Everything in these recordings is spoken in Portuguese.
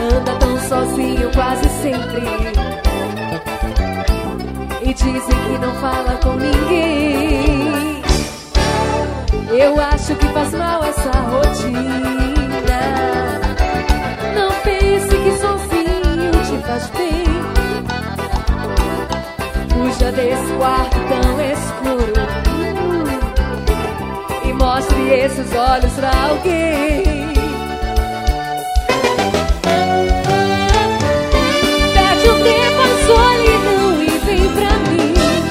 anda tão sozinho quase sempre, e dizem que não fala com ninguém. Eu acho que faz mal essa rotina. Não pense que sozinho te faz bem. Fuja desse quarto tão escuro e mostre esses olhos pra alguém. Pede um tempo à solidão e vem pra mim.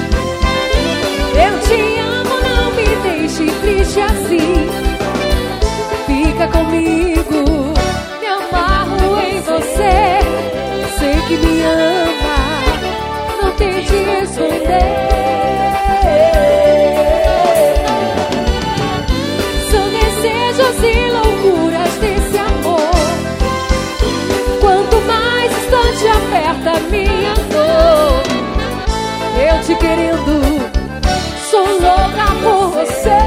Eu te amo, não me deixe triste assim. Fica comigo, me amarro em você. Sei que me ama, não tente esconder. São desejos e loucuras desse amor. Quanto mais distante aperta minha dor. Eu te querendo, sou louca por você.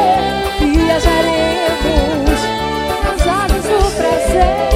Viajaremos nas asas do prazer.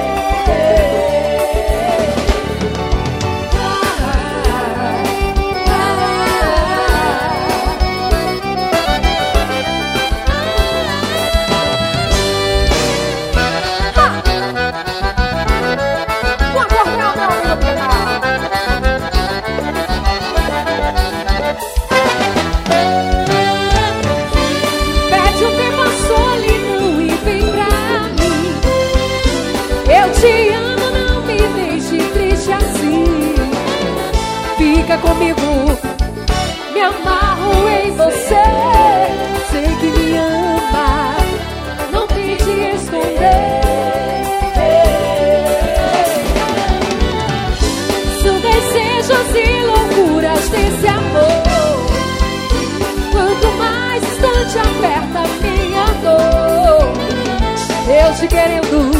Fica comigo, me amarro em você. Sei que me ama, não tente esconder. São desejos e loucuras desse amor. Quanto mais distante aperta minha dor. Eu te querendo,